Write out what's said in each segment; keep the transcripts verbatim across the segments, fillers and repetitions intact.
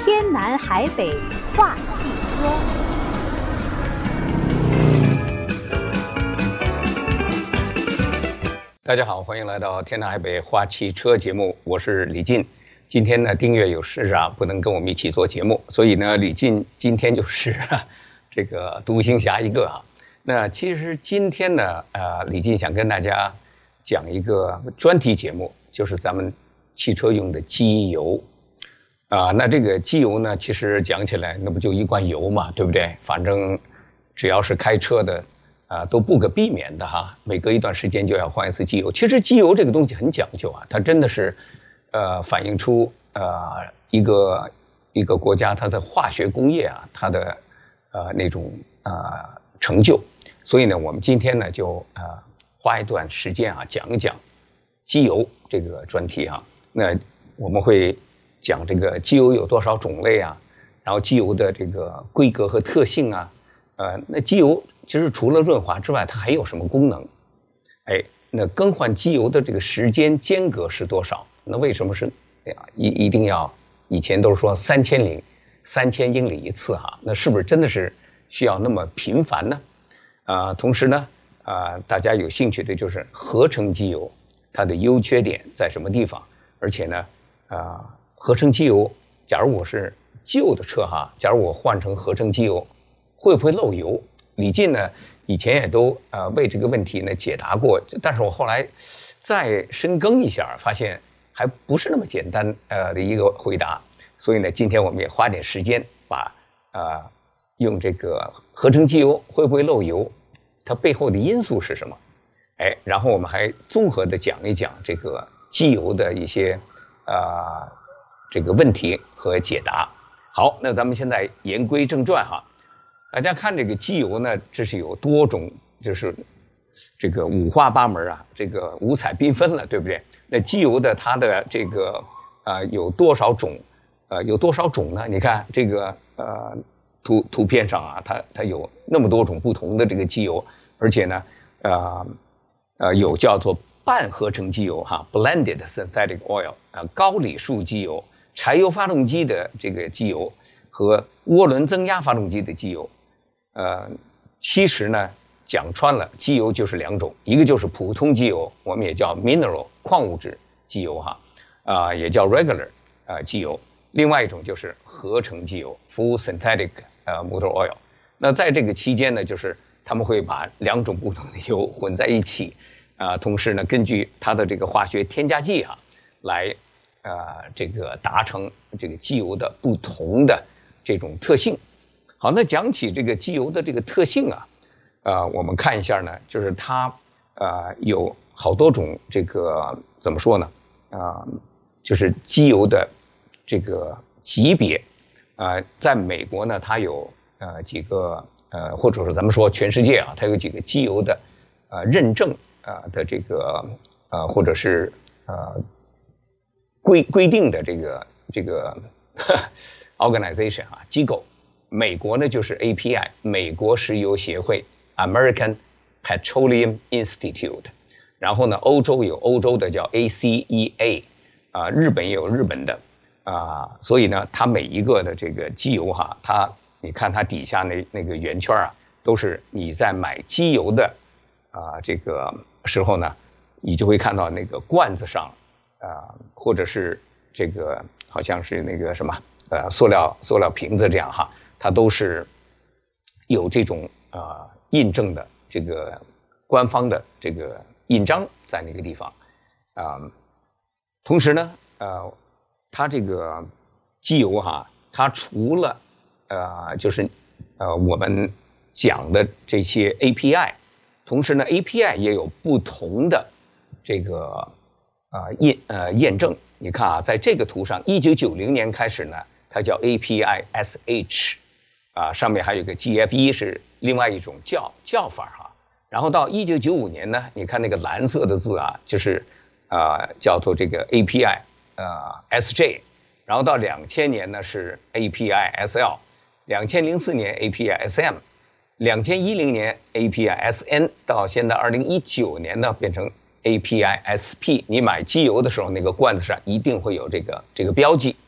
天南海北话汽车。 大家好，欢迎来到天南海北话汽车节目，我是李进。今天呢，丁月有事啊，不能跟我们一起做节目，所以呢，李进今天就是这个独行侠一个啊。那其实今天呢，呃，李进想跟大家讲一个专题节目，就是咱们汽车用的机油啊。那这个机油呢，其实讲起来，那不就一罐油嘛，对不对？反正只要是开车的。啊，都不可避免的哈，每隔一段时间就要换一次机油。其实机油这个东西很讲究啊，它真的是，呃，反映出呃一个一个国家它的化学工业啊，它的呃那种呃成就。所以呢，我们今天呢就呃花一段时间啊讲一讲机油这个专题啊。那我们会讲这个机油有多少种类啊，然后机油的这个规格和特性啊。呃，那机油其实除了润滑之外，它还有什么功能？哎，那更换机油的这个时间间隔是多少？那为什么是哎呀一一定要？以前都是说三千零三千英里一次哈，那是不是真的是需要那么频繁呢？啊、呃，同时呢，啊、呃，大家有兴趣的就是合成机油它的优缺点在什么地方？而且呢，啊、呃，合成机油，假如我是旧的车哈，假如我换成合成机油。会不会漏油？李进呢以前也都呃为这个问题呢解答过，但是我后来再深耕一下，发现还不是那么简单呃的一个回答。所以呢，今天我们也花点时间把呃用这个合成机油会不会漏油，它背后的因素是什么？哎，然后我们还综合的讲一讲这个机油的一些呃这个问题和解答。好，那咱们现在言归正传哈。大家看这个机油呢，这是有多种，就是这个五花八门啊，这个五彩缤纷了，对不对？那机油的它的这个呃有多少种？呃有多少种呢？你看这个呃图图片上啊，它它有那么多种不同的这个机油，而且呢呃呃有叫做半合成机油哈 ，blended synthetic oil 啊、呃、高里数机油，柴油发动机的这个机油和涡轮增压发动机的机油。呃，其实呢，讲穿了，机油就是两种，一个就是普通机油，我们也叫 mineral 矿物质机油哈，啊、呃，也叫 regular 啊、呃、机油。另外一种就是合成机油 full synthetic 呃 motor oil。那在这个期间呢，就是他们会把两种不同的油混在一起，啊、呃，同时呢，根据它的这个化学添加剂啊，来呃这个达成这个机油的不同的这种特性。好，那讲起这个机油的这个特性啊，呃，我们看一下呢，就是它呃有好多种这个怎么说呢？啊、呃，就是机油的这个级别，呃，在美国呢，它有呃几个呃，或者说咱们说全世界啊，它有几个机油的呃认证啊、呃、的这个呃或者是呃规规定的这个这个organization 啊机构。美国呢就是 A P I 美国石油协会 American Petroleum Institute， 然后呢欧洲有欧洲的叫 A C E A 啊、呃，日本也有日本的啊、呃，所以呢它每一个的这个机油哈，它你看它底下那那个圆圈啊，都是你在买机油的啊、呃、这个时候呢，你就会看到那个罐子上啊、呃，或者是这个好像是那个什么呃塑料塑料瓶子这样哈。它都是有这种呃印证的这个官方的这个印章在那个地方啊、呃。同时呢，呃，它这个机油哈，它除了呃就是呃我们讲的这些 A P I， 同时呢 A P I 也有不同的这个呃验呃验证。你看啊，在这个图上，一九九零年开始呢，它叫 A P I S H。啊，上面还有个 G F E 是另外一种叫叫法哈。然后到一九九五年呢，你看那个蓝色的字啊，就是啊、呃、叫做这个 A P I 呃 S J， 然后到两千年呢是 A P I S L， 两千零四年 A P I S M， 两千一零年 A P I S N， 到现在二零一九年呢变成 A P I S P。你买机油的时候，那个罐子上一定会有这个这个标记。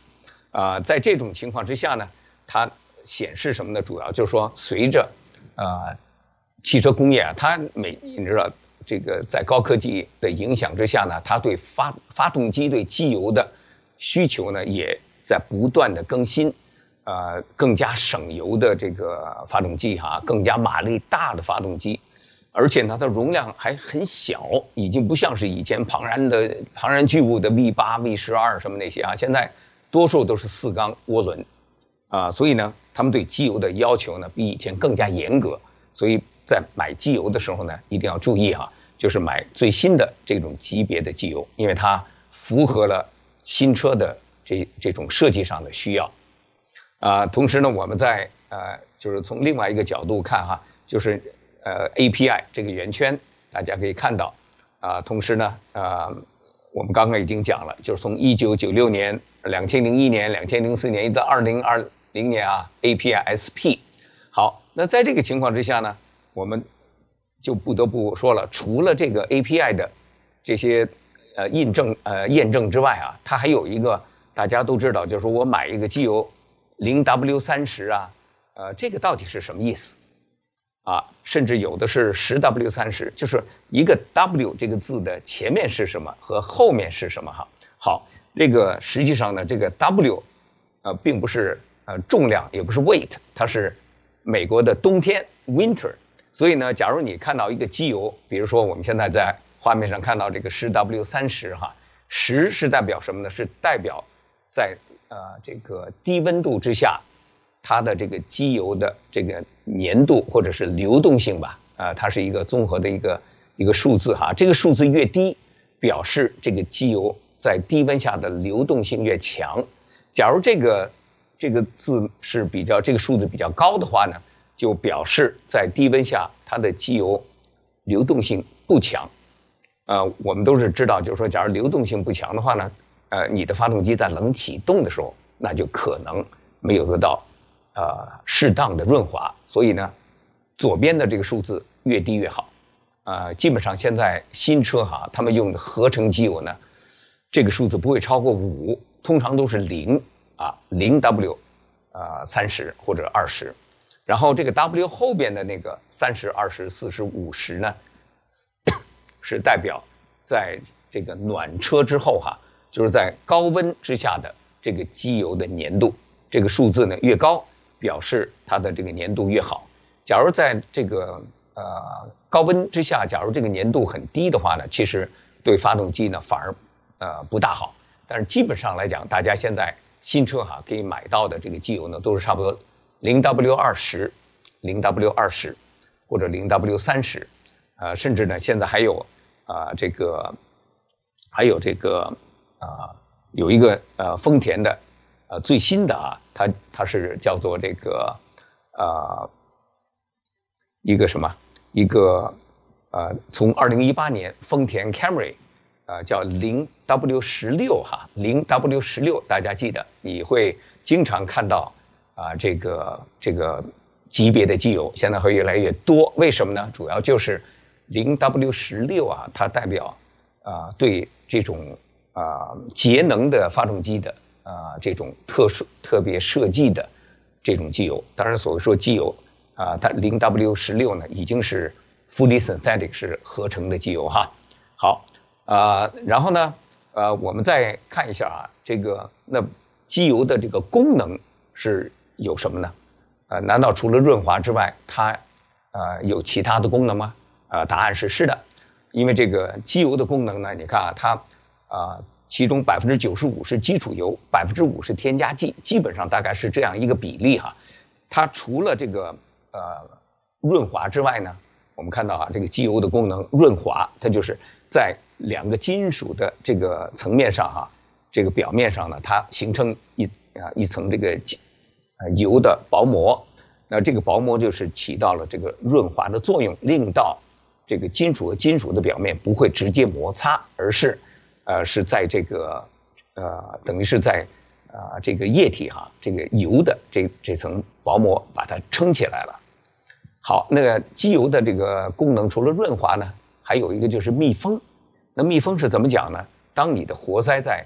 啊、呃，在这种情况之下呢，它显示什么呢？主要就是说，随着呃汽车工业啊，它每你知道这个在高科技的影响之下呢，它对发发动机对机油的需求呢，也在不断的更新。呃，更加省油的这个发动机哈，更加马力大的发动机，而且呢，它容量还很小，已经不像是以前庞然的庞然巨物的 V 八、V 十二什么那些啊，现在多数都是四缸涡轮啊，所以呢，他们对机油的要求呢比以前更加严格，所以在买机油的时候呢，一定要注意哈，就是买最新的这种级别的机油，因为它符合了新车的这这种设计上的需要。啊、呃，同时呢，我们在呃，就是从另外一个角度看哈，就是呃 A P I 这个圆圈，大家可以看到啊、呃。同时呢，呃，我们刚刚已经讲了，就是从一九九六年、两千零一年、两千零四年一直到二零二零年啊 ，A P I S P。好，那在这个情况之下呢，我们就不得不说了，除了这个 A P I 的这些呃印证呃验证之外啊，它还有一个大家都知道，就是我买一个机油。零 W 三十啊，呃，这个到底是什么意思啊？甚至有的是十 W 三十，就是一个 W 这个字的前面是什么和后面是什么哈？好，这个实际上呢，这个 W 呃并不是呃重量，也不是 weight， 它是美国的冬天 winter。所以呢，假如你看到一个机油，比如说我们现在在画面上看到这个十 W 三十哈，十是代表什么呢？是代表在呃，这个低温度之下，它的这个机油的这个粘度或者是流动性吧，呃，它是一个综合的一个一个数字哈。这个数字越低，表示这个机油在低温下的流动性越强。假如这个这个字是比较这个数字比较高的话呢，就表示在低温下它的机油流动性不强。呃，我们都是知道，就是说，假如流动性不强的话呢。呃，你的发动机在冷启动的时候，那就可能没有得到呃适当的润滑，所以呢，左边的这个数字越低越好。呃，基本上现在新车哈，他们用的合成机油呢，这个数字不会超过五，通常都是零啊，零 W 呃三十或者二十，然后这个 W 后边的那个三十、二十、四十、五十呢，是代表在这个暖车之后哈。就是在高温之下的这个机油的粘度，这个数字呢越高，表示它的这个粘度越好。假如在这个呃高温之下，假如这个粘度很低的话呢，其实对发动机呢反而呃不大好。但是基本上来讲，大家现在新车哈可以买到的这个机油呢，都是差不多零 W 二十、零 W 二十或者零 W 三十，呃，甚至呢现在还有啊、呃、这个还有这个。啊、呃，有一个呃丰田的呃最新的啊，它它是叫做这个呃一个什么一个呃从二零一八年丰田 Camry 呃叫零 W 十六哈，零 W 十六大家记得你会经常看到啊、呃、这个这个级别的机油现在会越来越多，为什么呢？主要就是零 W 十六啊，它代表啊、呃、对这种啊、呃，节能的发动机的啊、呃、这种特殊特别设计的这种机油，当然所谓说机油啊、呃，它零 W 十六呢已经是 fully synthetic 是合成的机油哈。好啊、呃，然后呢呃我们再看一下啊，这个那机油的这个功能是有什么呢？呃，难道除了润滑之外，它呃有其他的功能吗？呃，答案是是的，因为这个机油的功能呢，你看啊它。啊、呃，其中百分之九十五是基础油，百分之五是添加剂，基本上大概是这样一个比例哈。它除了这个呃润滑之外呢，我们看到啊，这个机油的功能润滑，它就是在两个金属的这个层面上哈，这个表面上呢，它形成一啊一层这个呃油的薄膜，那这个薄膜就是起到了这个润滑的作用，令到这个金属和金属的表面不会直接摩擦，而是呃，是在这个呃，等于是在啊、呃、这个液体哈，这个油的这这层薄膜把它撑起来了。好，那个机油的这个功能除了润滑呢，还有一个就是密封。那密封是怎么讲呢？当你的活塞在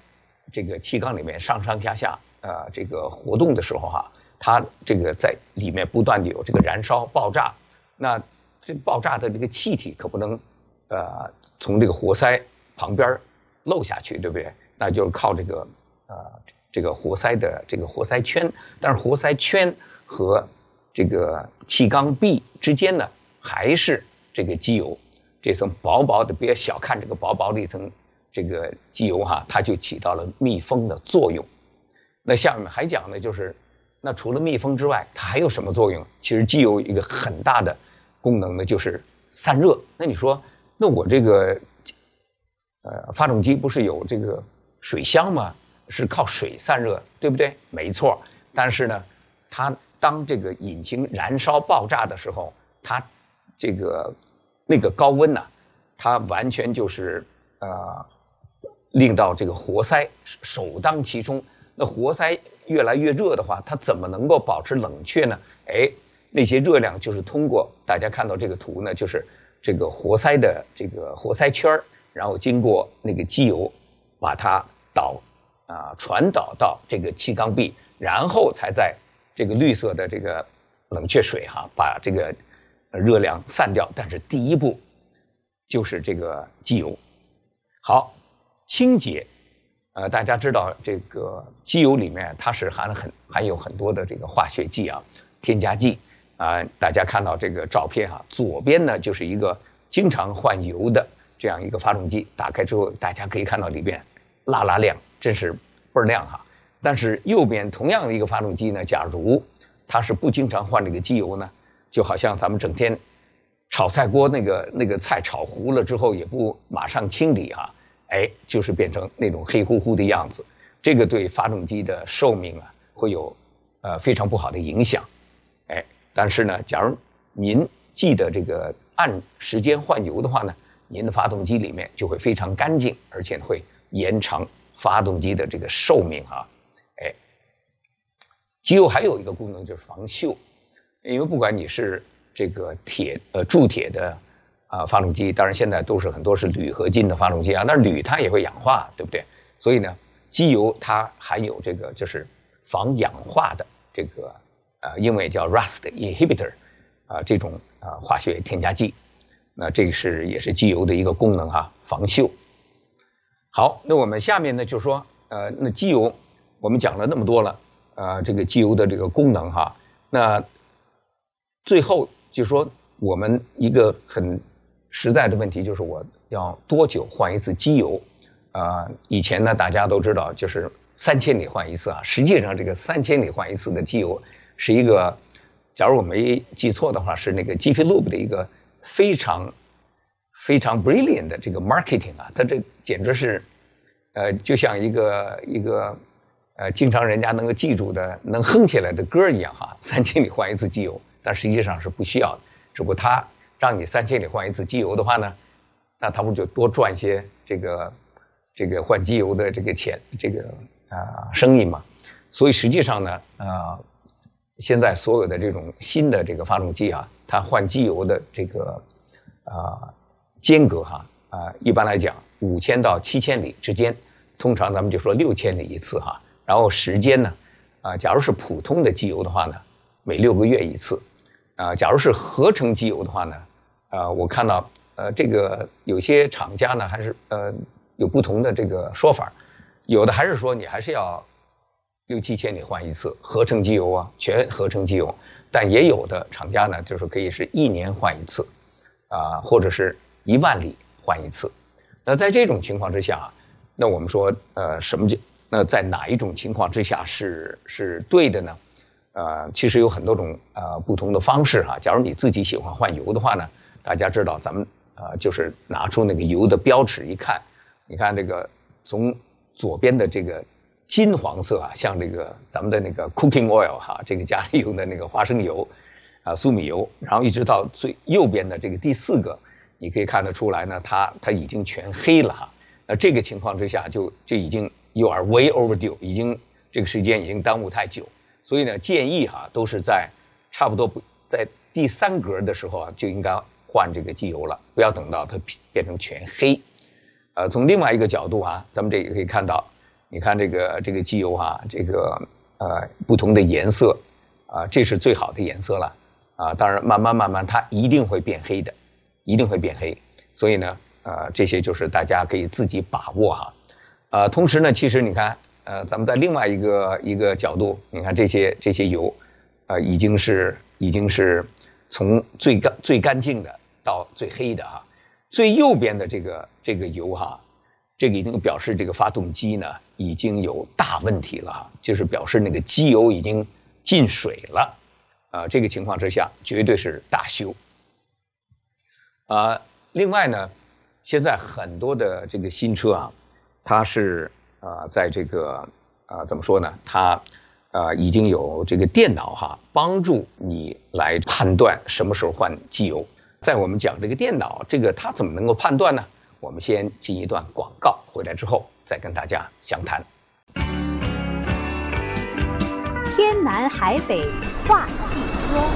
这个气缸里面上上下下呃这个活动的时候哈，它这个在里面不断的有这个燃烧爆炸，那这爆炸的这个气体可不能呃从这个活塞旁边漏下去，对不对？那就是靠这个呃这个活塞的这个活塞圈，但是活塞圈和这个气缸壁之间呢，还是这个机油这层薄薄的，别小看这个薄薄的一层这个机油哈，它就起到了密封的作用。那下面还讲呢，就是那除了密封之外，它还有什么作用？其实机油一个很大的功能呢，就是散热。那你说，那我这个呃发动机不是有这个水箱吗？是靠水散热，对不对？没错。但是呢，它当这个引擎燃烧爆炸的时候，它这个那个高温呢、啊，它完全就是呃令到这个活塞首当其冲。那活塞越来越热的话，它怎么能够保持冷却呢？哎，那些热量就是通过大家看到这个图呢，就是这个活塞的这个活塞圈，然后经过那个机油把它导啊传导到这个气缸壁，然后才在这个绿色的这个冷却水哈、啊、把这个热量散掉。但是第一步就是这个机油。好，清洁。呃，大家知道这个机油里面它是含了很含有很多的这个化学剂啊、添加剂啊、呃。大家看到这个照片哈，左边呢就是一个经常换油的这样一个发动机，打开之后大家可以看到里边辣辣亮，真是倍儿亮哈。但是右边同样的一个发动机呢，假如它是不经常换这个机油呢，就好像咱们整天炒菜锅那个那个菜炒糊了之后也不马上清理哈、啊。哎，就是变成那种黑乎乎的样子，这个对发动机的寿命啊会有呃非常不好的影响。哎，但是呢，假如您记得这个按时间换油的话呢，您的发动机里面就会非常干净，而且会延长发动机的这个寿命啊。哎，机油还有一个功能就是防锈，因为不管你是这个铁呃铸铁的。啊，发动机当然现在都是很多是铝合金的发动机啊，但是铝它也会氧化，对不对？所以呢，机油它含有这个就是防氧化的这个呃，英文叫 rust inhibitor 啊、呃、这种啊、呃、化学添加剂。那这是也是机油的一个功能哈，防锈。好，那我们下面呢就说呃，那机油我们讲了那么多了，呃，这个机油的这个功能哈，那最后就说我们一个很实在的问题就是我要多久换一次机油？啊、呃，以前呢大家都知道就是三千里换一次啊，实际上这个三千里换一次的机油是一个，假如我没记错的话，是那个 Jiffy Lube 的一个非常非常 brilliant 的这个 marketing 啊，它这简直是呃就像一个一个呃经常人家能够记住的能哼起来的歌一样哈，三千里换一次机油，但实际上是不需要的，只不过它让你三千里换一次机油的话呢，那他不就多赚一些这个这个换机油的这个钱，这个啊、呃、生意嘛？所以实际上呢，啊、呃，现在所有的这种新的这个发动机啊，它换机油的这个啊、呃、间隔哈啊、呃，一般来讲五千到七千里之间，通常咱们就说六千里一次哈。然后时间呢，啊、呃，假如是普通的机油的话呢，每六个月一次。啊、呃，假如是合成机油的话呢，呃，我看到呃这个有些厂家呢还是呃有不同的这个说法，有的还是说你还是要六七千里换一次合成机油啊，全合成机油，但也有的厂家呢就是可以是一年换一次，啊、呃，或者是一万里换一次。那在这种情况之下，那我们说呃什么叫那在哪一种情况之下是是对的呢？呃，其实有很多种呃不同的方式哈。假如你自己喜欢换油的话呢，大家知道咱们呃就是拿出那个油的标尺一看，你看这个从左边的这个金黄色啊，像这个咱们的那个 cooking oil 哈，这个家里用的那个花生油啊、粟米油，然后一直到最右边的这个第四个，你可以看得出来呢，它它已经全黑了哈。那这个情况之下就就已经 you are way overdue， 已经这个时间已经耽误太久。所以呢，建议哈都是在差不多不在第三格的时候啊，就应该换这个机油了，不要等到它变成全黑。呃，从另外一个角度啊，咱们这也可以看到， 你看这个这个机油哈、啊，这个呃不同的颜色啊，这是最好的颜色了啊。当然慢慢慢慢它一定会变黑的，一定会变黑。所以呢，呃这些就是大家可以自己把握哈。呃，同时呢，其实你看，呃，咱们在另外一个一个角度，你看这些这些油，呃，已经是已经是从最干最干净的到最黑的哈。最右边的这个这个油哈，这个已经表示这个发动机呢已经有大问题了哈，就是表示那个机油已经进水了，啊、呃，这个情况之下绝对是大修。啊、呃，另外呢，现在很多的这个新车啊。它是呃，在这个呃怎么说呢？它呃已经有这个电脑哈，帮助你来判断什么时候换机油。在我们讲这个电脑，这个它怎么能够判断呢？我们先进一段广告，回来之后再跟大家详谈。 天南海北话汽车。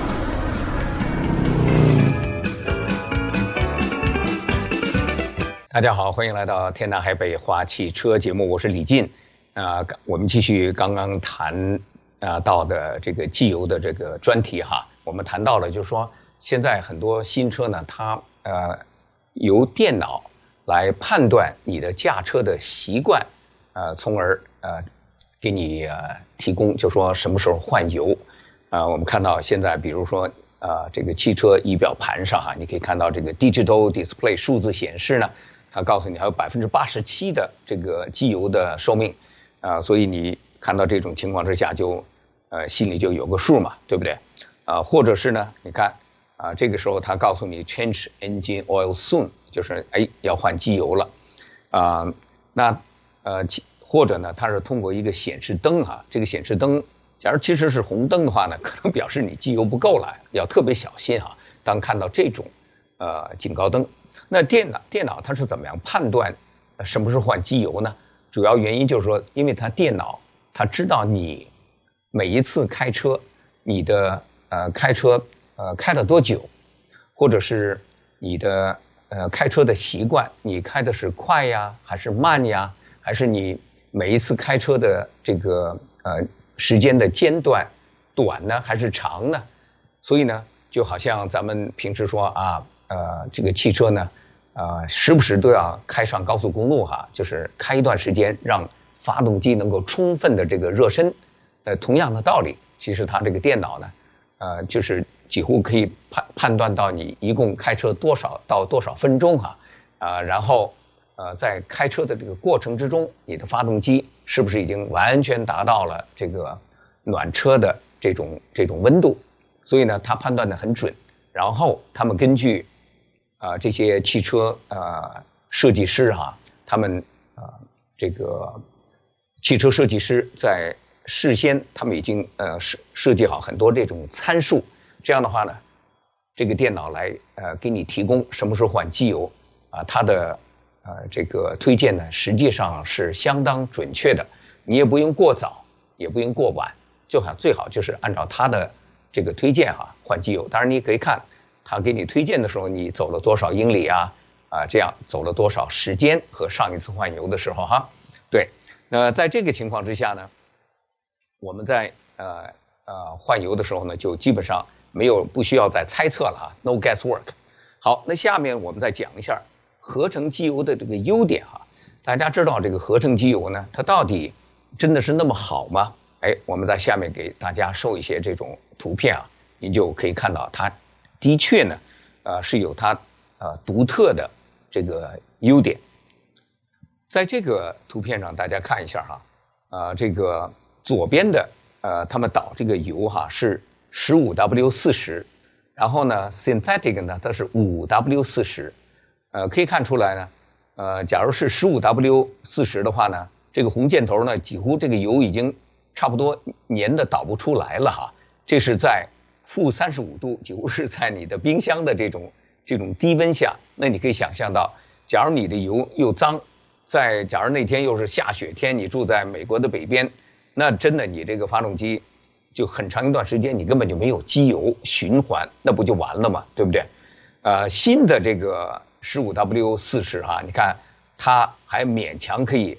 大家好，欢迎来到天南海北话汽车节目，我是李进。啊、呃，我们继续刚刚谈啊、呃、到的这个机油的这个专题哈。我们谈到了，就是说现在很多新车呢，它呃由电脑来判断你的驾车的习惯，呃，从而呃给你呃提供，就说什么时候换油。啊、呃，我们看到现在，比如说呃这个汽车仪表盘上哈，你可以看到这个 digital display 数字显示呢。它告诉你还有百分之八十七的这个机油的寿命，啊、呃，所以你看到这种情况之下就，呃，心里就有个数嘛，对不对？啊、呃，或者是呢，你看啊、呃，这个时候它告诉你 change engine oil soon， 就是哎要换机油了，啊、呃，那呃或者呢，它是通过一个显示灯哈、啊，这个显示灯，假如其实是红灯的话呢，可能表示你机油不够了，要特别小心哈、啊。当看到这种呃警告灯。那电脑电脑它是怎么样判断什么时候换机油呢？主要原因就是说，因为它电脑它知道你每一次开车，你的呃开车呃开了多久，或者是你的呃开车的习惯，你开的是快呀还是慢呀，还是你每一次开车的这个呃时间的间断短呢还是长呢？所以呢，就好像咱们平时说啊。呃，这个汽车呢，呃，时不时都要开上高速公路哈，就是开一段时间，让发动机能够充分的这个热身。呃，同样的道理，其实它这个电脑呢，呃，就是几乎可以判判断到你一共开车多少到多少分钟哈，啊、呃，然后呃，在开车的这个过程之中，你的发动机是不是已经完全达到了这个暖车的这种这种温度？所以呢，它判断的很准。然后他们根据啊、呃，这些汽车呃设计师哈、啊，他们呃这个汽车设计师在事先他们已经呃设设计好很多这种参数，这样的话呢，这个电脑来呃给你提供什么时候换机油啊，它的呃这个推荐呢实际上是相当准确的，你也不用过早，也不用过晚，就好最好就是按照它的这个推荐哈、啊、换机油。当然你可以看。他给你推荐的时候，你走了多少英里啊？啊，这样走了多少时间和上一次换油的时候哈？对，那在这个情况之下呢，我们在呃呃换油的时候呢，就基本上没有不需要再猜测了啊 ，no guesswork。好，那下面我们再讲一下合成机油的这个优点哈。大家知道这个合成机油呢，它到底真的是那么好吗？哎，我们在下面给大家收一些这种图片啊，你就可以看到它。的确呢，呃，是有它呃独特的这个优点。在这个图片上，大家看一下哈，啊、呃，这个左边的呃，他们导这个油哈是 十五 W 四十， 然后呢 synthetic 呢它是 五 W 四十， 呃，可以看出来呢，呃，假如是 十五 W 四十 的话呢，这个红箭头呢几乎这个油已经差不多粘的导不出来了哈，这是在负三十五度，几乎是在你的冰箱的这种这种低温下，那你可以想象到，假如你的油又脏，在假如那天又是下雪天，你住在美国的北边，那真的你这个发动机就很长一段时间你根本就没有机油循环，那不就完了吗？对不对？呃，新的这个 十五 W 四十 哈，你看它还勉强可以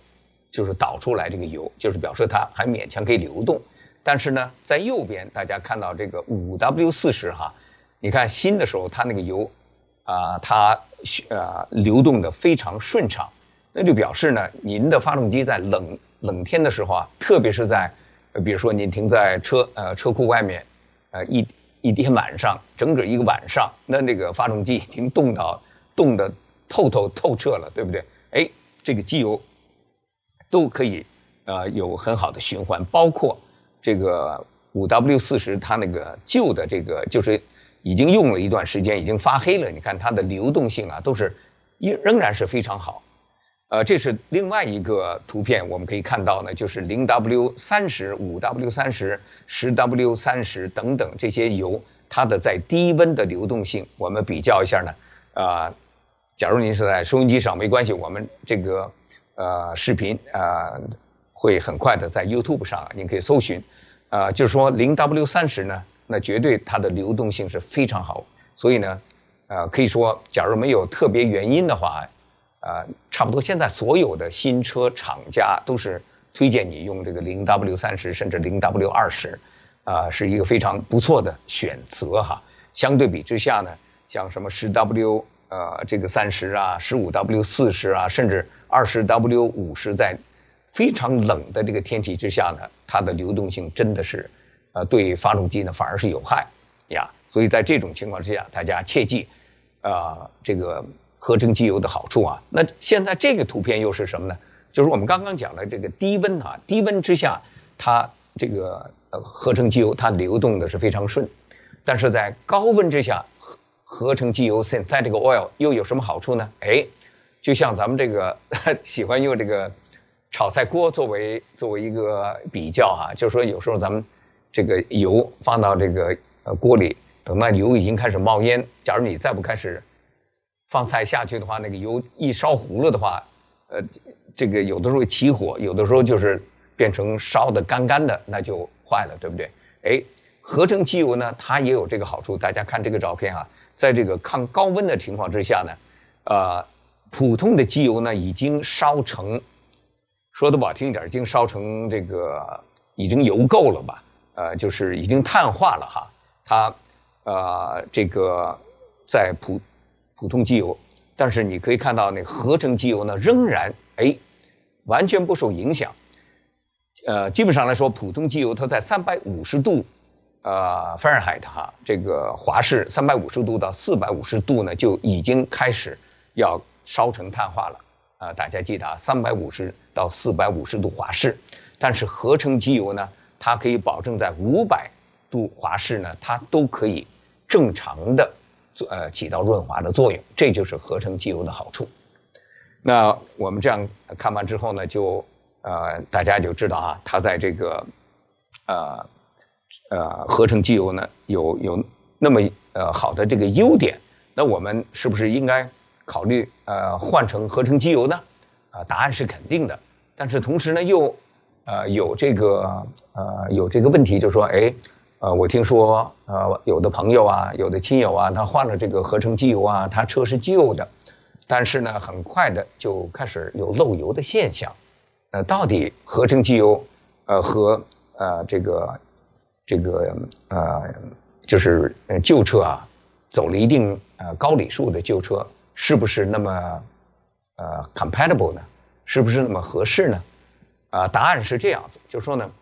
就是导出来这个油，就是表示它还勉强可以流动。但是呢，在右边大家看到这个 五 W 四十 哈，你看新的时候它那个油啊、呃，它呃流动的非常顺畅，那就表示呢，您的发动机在冷冷天的时候啊，特别是在呃比如说您停在车呃车库外面，呃一一天晚上，整个一个晚上，那那个发动机已经冻到冻得透透透彻了，对不对？哎，这个机油都可以呃有很好的循环，包括这个 五 W 四十 它那个旧的这个就是已经用了一段时间，已经发黑了，你看它的流动性啊都是仍然是非常好。呃，这是另外一个图片，我们可以看到呢，就是 零 W 三十、五 W 三十、十 W 三十等等这些油，它的在低温的流动性，我们比较一下呢。啊、呃，假如您是在收音机上没关系，我们这个呃视频啊、呃、会很快的在 YouTube 上，您可以搜寻。啊、呃，就是说 零 W 三十 呢，那绝对它的流动性是非常好，所以呢，呃，可以说，假如没有特别原因的话。呃，差不多现在所有的新车厂家都是推荐你用这个 零 W 三十 甚至 零 W 二十，啊，是一个非常不错的选择哈。相对比之下呢，像什么 十 W 呃这个三十啊， 十五 W 四十啊，甚至 二十 W 五十，在非常冷的这个天气之下呢，它的流动性真的是呃对发动机呢反而是有害呀。所以在这种情况之下，大家切记啊、呃、这个。合成机油的好处啊，那现在这个图片又是什么呢？就是我们刚刚讲的这个低温啊，低温之下，它这个呃合成机油它流动的是非常顺，但是在高温之下，合合成机油 synthetic oil 又有什么好处呢？哎，就像咱们这个喜欢用这个炒菜锅作为作为一个比较啊，就是说有时候咱们这个油放到这个呃锅里，等到油已经开始冒烟，假如你再不开始放菜下去的话，那个油一烧糊了的话，呃，这个有的时候起火，有的时候就是变成烧的干干的，那就坏了，对不对？哎，合成机油呢，它也有这个好处。大家看这个照片啊，在这个抗高温的情况之下呢，呃，普通的机油呢已经烧成，说的不好听一点，已经烧成这个已经油够了吧？呃，就是已经碳化了哈。它呃这个在普普通机油，但是你可以看到那合成机油呢，仍然哎完全不受影响。呃，基本上来说，普通机油它在三百五十度呃 Fahrenheit 哈，这个华氏三百五十度到四百五十度呢，就已经开始要烧成碳化了啊、呃。大家记得啊，三百五十到四百五十度华氏，但是合成机油呢，它可以保证在五百度华氏呢，它都可以正常的。呃，起到润滑的作用，这就是合成机油的好处。那我们这样看完之后呢，就呃大家就知道啊，它在这个呃呃合成机油呢有有那么呃好的这个优点，那我们是不是应该考虑呃换成合成机油呢？啊、呃，答案是肯定的。但是同时呢，又呃有这个呃有这个问题，就是说，哎。呃，我听说，呃，有的朋友啊，有的亲友啊，他换了这个合成机油啊，他车是旧的，但是呢，很快的就开始有漏油的现象。呃，到底合成机油，呃，和呃这个这个呃，就是呃旧车啊，走了一定呃高里数的旧车，是不是那么呃 compatible 呢？是不是那么合适呢？啊、呃，答案是这样子，就是说呢。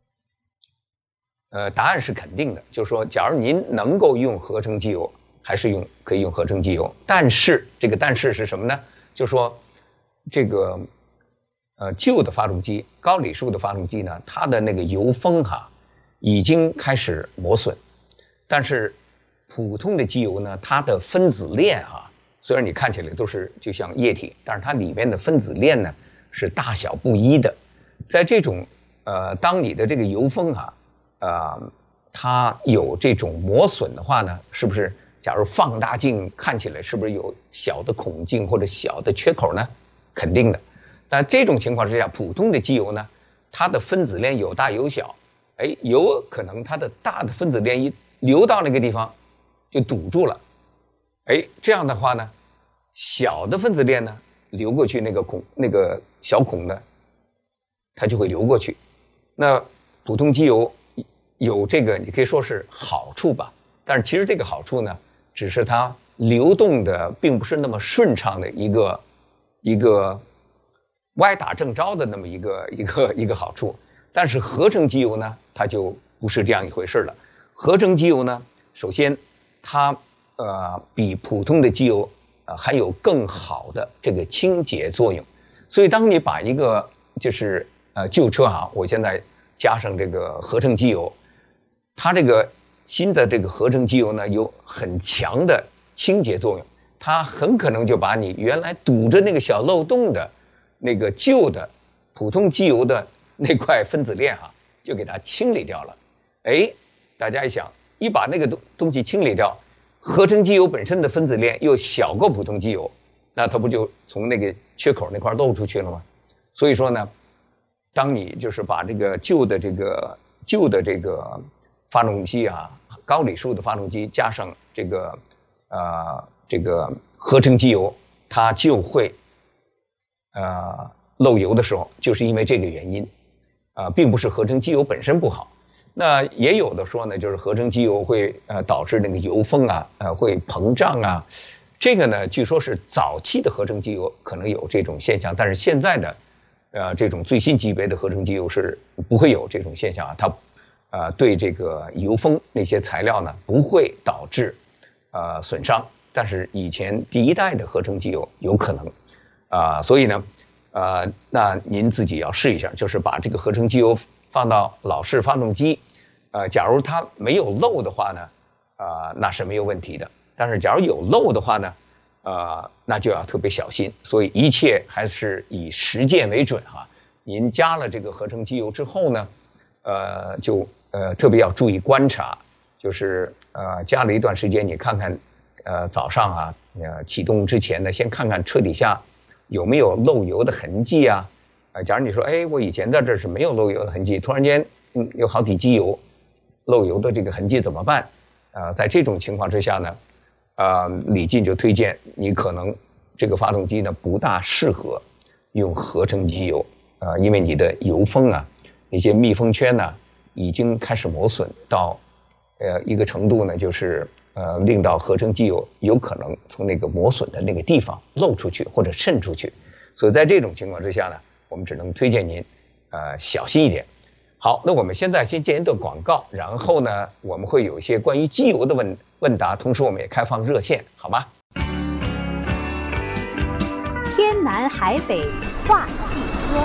呃，答案是肯定的，就是说，假如您能够用合成机油，还是用可以用合成机油，但是这个但是是什么呢？就是说，这个呃旧的发动机，高里数的发动机呢，它的那个油封哈已经开始磨损，但是普通的机油呢，它的分子链哈，虽然你看起来都是就像液体，但是它里面的分子链呢是大小不一的，在这种呃当你的这个油封哈。呃，它有这种磨损的话呢，是不是？假如放大镜看起来是不是有小的孔径或者小的缺口呢？肯定的。但这种情况之下，普通的机油呢，它的分子链有大有小，哎，有可能它的大的分子链一流到那个地方就堵住了，哎，这样的话呢，小的分子链呢流过去那个孔那个小孔呢， 它就会流过去。那普通机油有这个你可以说是好处吧，但是其实这个好处呢，只是它流动的并不是那么顺畅的一个一个歪打正着的那么一个一个一个好处。但是合成机油呢，它就不是这样一回事了。合成机油呢，首先它呃比普通的机油呃还有更好的这个清洁作用。所以当你把一个就是呃旧车啊，我现在加上这个合成机油，它这个新的这个合成机油呢有很强的清洁作用，它很可能就把你原来堵着那个小漏洞的那个旧的普通机油的那块分子链啊，就给它清理掉了。哎，大家一想，一把那个东东西清理掉，合成机油本身的分子链又小过普通机油，那它不就从那个缺口那块漏出去了吗？所以说呢，当你就是把这个旧的这个旧的这个发动机啊，高里数的发动机加上这个呃这个合成机油，它就会呃漏油的时候，就是因为这个原因啊、呃，并不是合成机油本身不好。那也有的说呢，就是合成机油会呃导致那个油封啊呃会膨胀啊，这个呢据说是早期的合成机油可能有这种现象，但是现在的呃这种最新级别的合成机油是不会有这种现象啊，它呃对这个油封那些材料呢不会导致呃损伤，但是以前第一代的合成机油有可能啊、呃，所以呢呃那您自己要试一下，就是把这个合成机油放到老式发动机，呃，假如它没有漏的话呢，啊、呃，那是没有问题的。但是假如有漏的话呢，呃，那就要特别小心。所以一切还是以实践为准哈。您加了这个合成机油之后呢，呃，就呃特别要注意观察，就是呃加了一段时间，你看看，呃早上啊，呃启动之前呢，先看看车底下有没有漏油的痕迹啊。呃，假如你说，哎，我以前在这是没有漏油的痕迹，突然间，嗯，有好几机油漏油的这个痕迹怎么办？呃，在这种情况之下呢，呃，李进就推荐你可能这个发动机呢不大适合用合成机油，呃，因为你的油封啊，那些密封圈呢已经开始磨损到呃一个程度呢，就是呃令到合成机油有可能从那个磨损的那个地方漏出去或者渗出去，所以在这种情况之下呢，我们只能推荐您呃小心一点。好，那我们现在先接一段广告，然后呢我们会有一些关于机油的问问答，同时我们也开放热线，好吗？ 天南海北话汽车。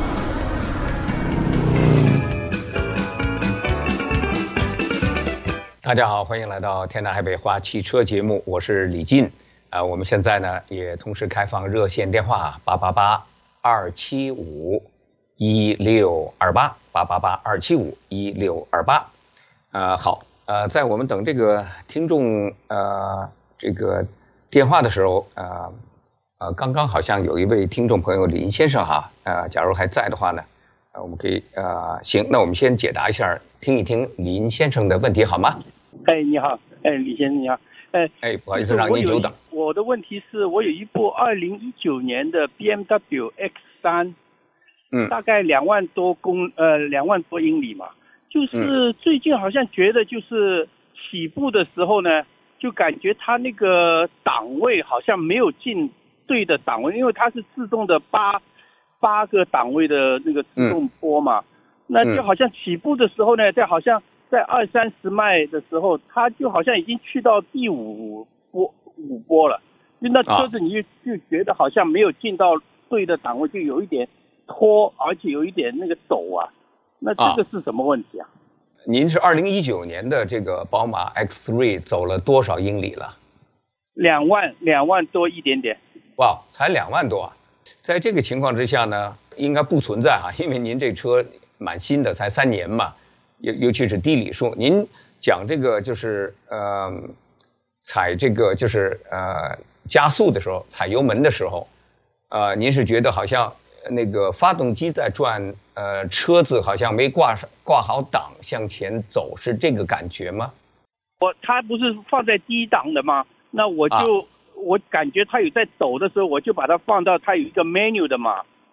大家好，欢迎来到天南海北话汽车节目，我是李进啊、呃。我们现在呢也同时开放热线电话八八八二七五一六二八八八八二七五一六二八。呃，好，呃，在我们等这个听众呃这个电话的时候，呃呃，刚刚好像有一位听众朋友林先生哈，呃，假如还在的话呢，呃，我们可以呃行，那我们先解答一下，听一听林先生的问题好吗？ 哎，你好，哎，李先生你好，哎， 哎，不好意思让您久等。 我的问题是我有一部二零一九年的 B M W X 三，嗯，大概两万多公呃两万多英里嘛，就是最近好像觉得就是起步的时候呢，就感觉它那个档位好像没有进对的档位，因为它是自动的八八个档位的那个自动波嘛，嗯、那就好像起步的时候呢，在好像。在二三十迈的时候，它就好像已经去到第五波五波了，那车子你就就觉得好像没有进到对的档位，就有一点拖，而且有一点那个抖啊，那这个是什么问题啊？ 啊您是二零一九年的这个宝马 X 三 走了多少英里了？ 两万两万多一点点。 哇，才两万多啊！在这个情况之下呢，应该不存在啊，因为您这车蛮新的，才三年嘛。尤尤其是低里数，您讲这个就是呃踩这个就是呃加速的时候，踩油门的时候，呃您是觉得好像那个发动机在转，呃车子好像没挂上挂好档向前走，是这个感觉吗？ 我它不是放在低档的吗？那我就、啊、我感觉它有在抖的时候，我就把它放到它有一个 menu 的嘛。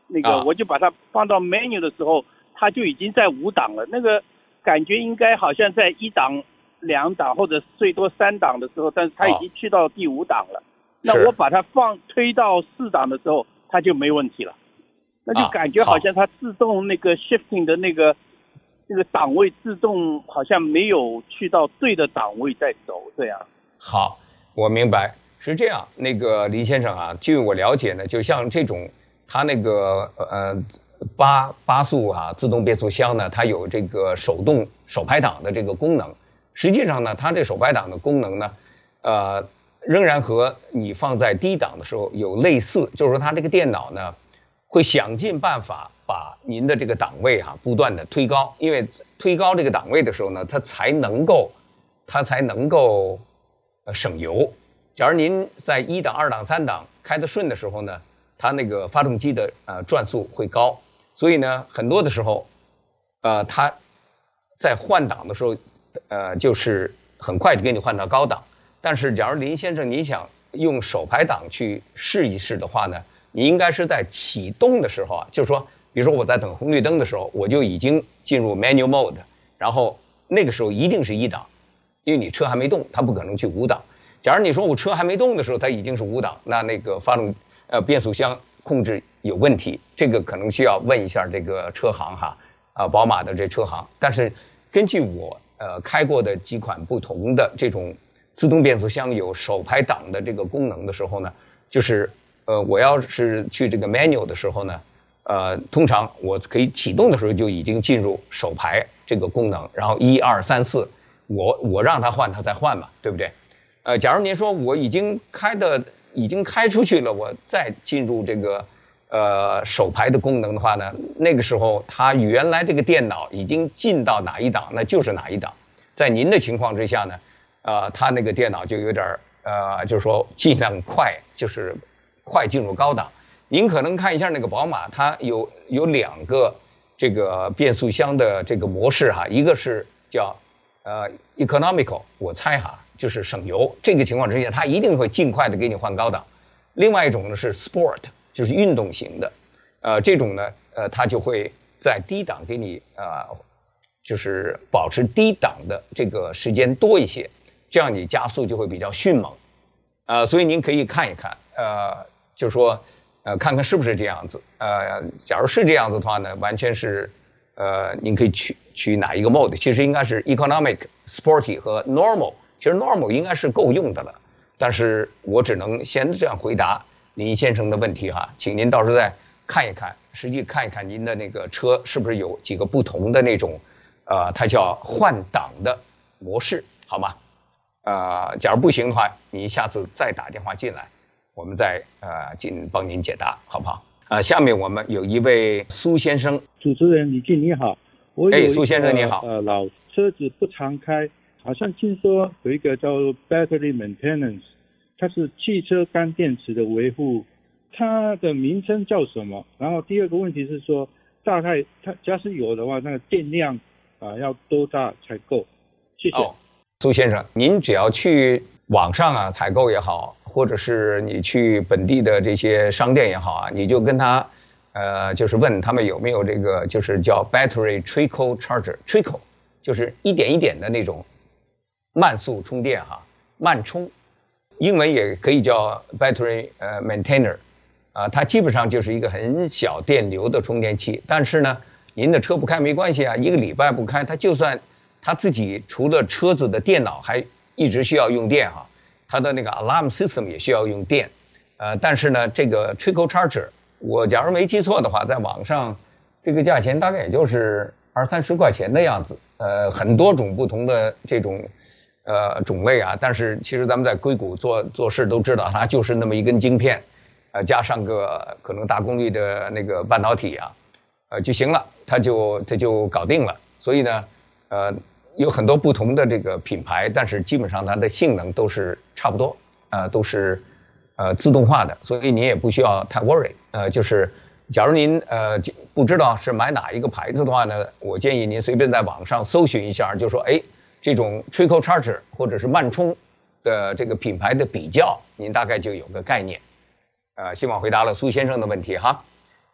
那个我就把它放到 menu 的时候，它就已经在五档了。那个感觉应该好像在一档、两档或者最多三档的时候，但是它已经去到第五档了。那我把它放推到四档的时候，它就没问题了。那就感觉好像它自动那个 shifting 的那个那个档位自动好像没有去到对的档位在走，这样。 好，我明白。是这样，那个黎先生啊，据我了解呢，就像这种，它那个呃八八速啊自动变速箱呢，它有这个手动手排档的这个功能。实际上呢，它这手排档的功能呢，呃，仍然和你放在低档的时候有类似，就是说它这个电脑呢，会想尽办法把您的这个档位哈、啊、不断的推高，因为推高这个档位的时候呢，它才能够它才能够呃省油。假如您在一档、二档、三档开得顺的时候呢，它那个发动机的呃转速会高，所以呢，很多的时候，呃，它在换挡的时候，呃，就是很快就给你换到高档。但是，假如林先生你想用手排档去试一试的话呢，你应该是在启动的时候啊，就是说，比如说我在等红绿灯的时候，我就已经进入 manual mode， 然后那个时候一定是一档，因为你车还没动，它不可能去五档。假如你说我车还没动的时候，它已经是五档，那那个发动呃变速箱控制有问题，这个可能需要问一下这个车行哈，啊宝马的这车行。但是根据我呃开过的几款不同的这种自动变速箱有手排档的这个功能的时候呢，就是呃我要是去这个 manual 的时候呢，呃通常我可以启动的时候就已经进入手排这个功能，然后一二三四，我我让它换它再换嘛，对不对？呃，假如您说我已经开的已经开出去了，我再进入这个呃手排的功能的话呢，那个时候它原来这个电脑已经进到哪一档，那就是哪一档。在您的情况之下呢，呃，它那个电脑就有点呃，就是说尽量快，就是快进入高档。您可能看一下那个宝马，它有有两个这个变速箱的这个模式哈，一个是叫呃 economical， 我猜哈。就是省油，这个情况之下，它一定会尽快的给你换高档。另外一种呢是 sport， 就是运动型的，呃，这种呢，呃，它就会在低档给你呃，就是保持低档的这个时间多一些，这样你加速就会比较迅猛，呃，所以您可以看一看，呃，就说呃，看看是不是这样子，呃，假如是这样子的话呢，完全是呃，您可以取取哪一个 mode， 其实应该是 economic、sporty 和 normal。其实 normal 应该是够用的了，但是我只能先这样回答林先生的问题哈，请您到时候再看一看，实际看一看您的那个车是不是有几个不同的那种，呃，它叫换挡的模式，好吗？呃，假如不行的话，你下次再打电话进来，我们再呃进帮您解答，好不好？呃，下面我们有一位苏先生， 主持人李俊你好，我有哎，苏先生你好， 呃，老车子不常开。好像听说有一个叫 battery maintenance， 它是汽车干电池的维护，它的名称叫什么？然后第二个问题是说，大概它假使有的话，那个电量啊、呃、要多大才够？谢谢。哦， 苏先生，您只要去网上啊采购也好，或者是你去本地的这些商店也好啊，你就跟他呃就是问他们有没有这个就是叫 battery trickle charger，trickle 就是一点一点的那种。慢速充电哈，慢充，英文也可以叫 battery 呃 maintainer， 啊，它基本上就是一个很小电流的充电器。但是呢，您的车不开没关系啊，一个礼拜不开，它就算它自己除了车子的电脑还一直需要用电哈，它的那个 alarm system 也需要用电，呃，但是呢，这个 trickle charger， 我假如没记错的话，在网上这个价钱大概也就是二三十块钱的样子，呃，很多种不同的这种。呃，种类啊，但是其实咱们在硅谷做做事都知道，它就是那么一根晶片，呃，加上个可能大功率的那个半导体啊，呃就行了，它就它就搞定了。所以呢，呃，有很多不同的这个品牌，但是基本上它的性能都是差不多，呃，都是呃自动化的，所以您也不需要太 worry。呃，就是假如您呃不知道是买哪一个牌子的话呢，我建议您随便在网上搜寻一下，就说哎。这种 trickle charger 或者是慢充的这个品牌的比较，您大概就有个概念。呃，希望回答了苏先生的问题哈。哎，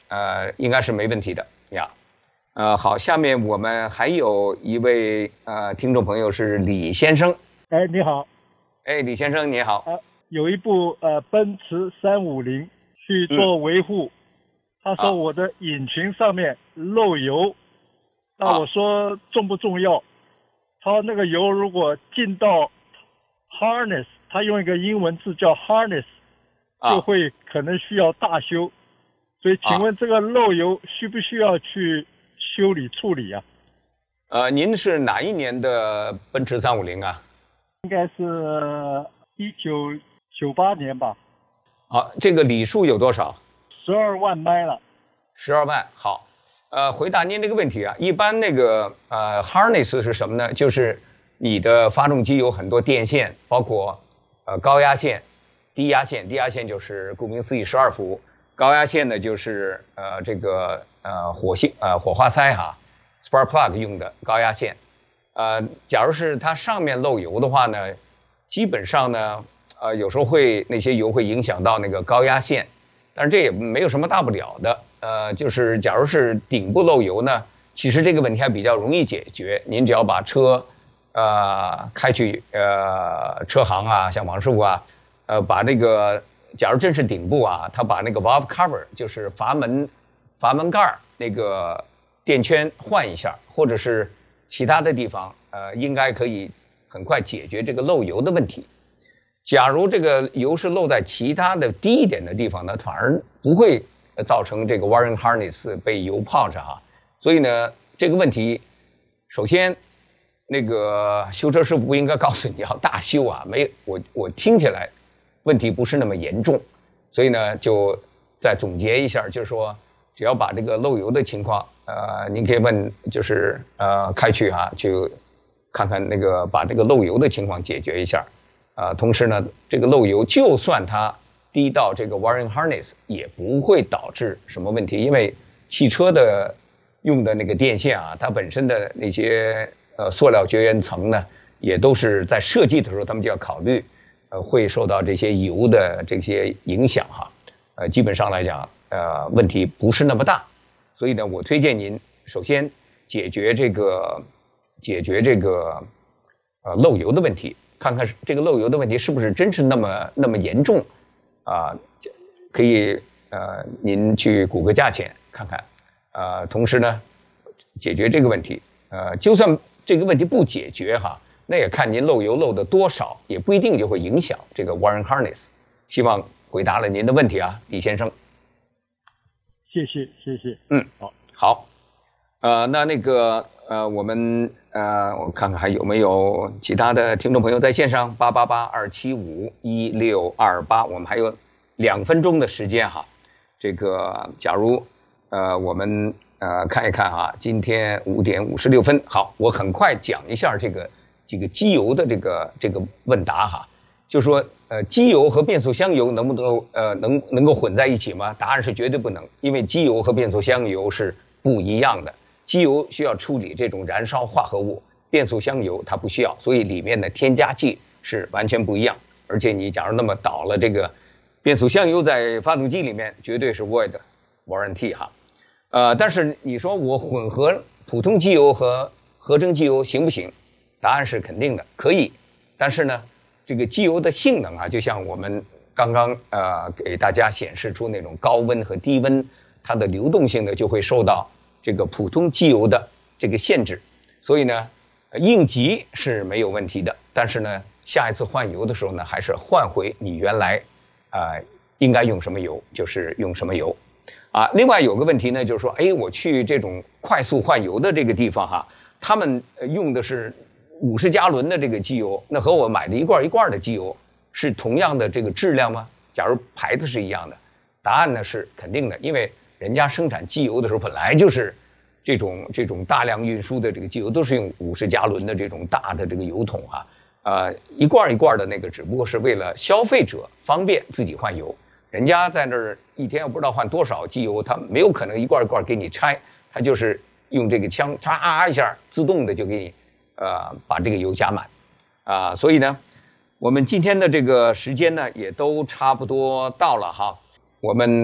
呃，应该是没问题的呀。呃，好，下面我们还有一位呃听众朋友是李先生。 哎，你好。 哎，李先生你好。 啊，有一部呃奔驰三五零去做维护，嗯、他说我的引擎上面漏油，那、啊、我说重不重要？他说那个油如果进到 harness， 他用一个英文字叫 harness， 就会可能需要大修。啊、所以请问这个漏油需不需要去修理处理啊？ 呃，您是哪一年的奔驰三五零啊？ 应该是一九九八年吧。 好，这个里数有多少？ 十二万迈了。 十二万，好。呃，回答您这个问题啊，一般那个呃 harness 是什么呢？就是你的发动机有很多电线，包括呃高压线、低压线。低压线就是顾名思义十二伏，高压线呢就是呃这个呃火星呃火花塞哈 ，spark plug 用的高压线。呃，假如是它上面漏油的话呢，基本上呢，呃，有时候会那些油会影响到那个高压线，但是这也没有什么大不了的。呃，就是假如是顶部漏油呢，其实这个问题还比较容易解决。您只要把车呃开去呃车行啊，像王师傅啊，呃，把那个假如真是顶部啊，他把那个 valve cover 就是阀门阀门盖那个垫圈换一下，或者是其他的地方，呃，应该可以很快解决这个漏油的问题。假如这个油是漏在其他的低一点的地方呢，反而不会造成这个 wiring harness 被油泡着啊。所以呢，这个问题，首先那个修车师傅不应该告诉你要大修啊，没，我我听起来问题不是那么严重。所以呢，就再总结一下，就是说，只要把这个漏油的情况，呃，您可以问，就是呃，开去啊，去看看那个把这个漏油的情况解决一下，啊、呃，同时呢，这个漏油就算它滴到这个 wiring harness 也不会导致什么问题，因为汽车的用的那个电线啊，它本身的那些呃塑料绝缘层呢，也都是在设计的时候他们就要考虑，呃，会受到这些油的这些影响哈，呃，基本上来讲，呃，问题不是那么大。所以呢，我推荐您首先解决这个解决这个呃漏油的问题，看看这个漏油的问题是不是真是那么那么严重啊、呃？可以呃您去估个价钱看看，呃，同时呢解决这个问题，呃，就算这个问题不解决哈，那也看您漏油漏的多少，也不一定就会影响这个 wiring harness。希望回答了您的问题啊，李先生。 谢谢谢谢。 嗯，好，好，呃，那那个呃，我们呃，我看看还有没有其他的听众朋友在线上，八八八二七五一六二八，我们还有两分钟的时间哈。这个假如呃我们呃看一看哈，今天五点五十六分，好，我很快讲一下这个这个机油的这个这个问答哈。就说呃机油和变速箱油能不能够呃能能够混在一起吗？答案是绝对不能，因为机油和变速箱油是不一样的。机油需要处理这种燃烧化合物，变速箱油它不需要，所以里面的添加剂是完全不一样。而且你假如那么倒了这个变速箱油在发动机里面，绝对是 void warranty 哈。呃，但是你说我混合普通机油和合成机油行不行？答案是肯定的，可以。但是呢，这个机油的性能啊，就像我们刚刚呃给大家显示出那种高温和低温，它的流动性呢就会受到这个普通机油的这个限制。所以呢，应急是没有问题的，但是呢，下一次换油的时候呢，还是换回你原来呃应该用什么油就是用什么油啊。另外有个问题呢，就是说，哎，我去这种快速换油的这个地方哈，他们用的是五十加仑的这个机油，那和我买的一罐一罐的机油是同样的这个质量吗？假如牌子是一样的，答案呢是肯定的，因为人家生产机油的时候本来就是这种这种大量运输的这个机油都是用五十加仑的这种大的这个油桶啊，呃，一罐一罐的那个只不过是为了消费者方便自己换油，人家在那儿一天不知道换多少机油，他没有可能一罐一罐给你拆，他就是用这个枪嚓一下自动的就给你呃，把这个油加满啊，所以呢，我们今天的这个时间呢也都差不多到了哈。我们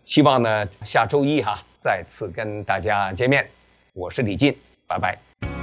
希望呢下周一哈再次跟大家见面。我是李进，拜拜。